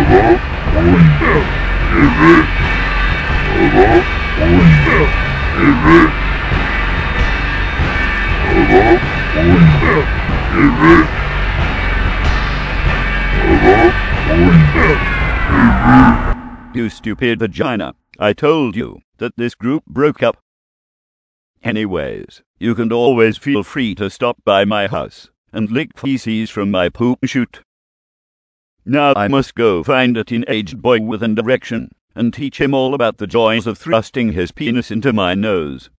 You stupid vagina. I told you that this group broke up. Anyways, you can always feel free to stop by my house and lick feces from my poop chute. Now I must go find a teenage boy with an erection and teach him all about the joys of thrusting his penis into my nose.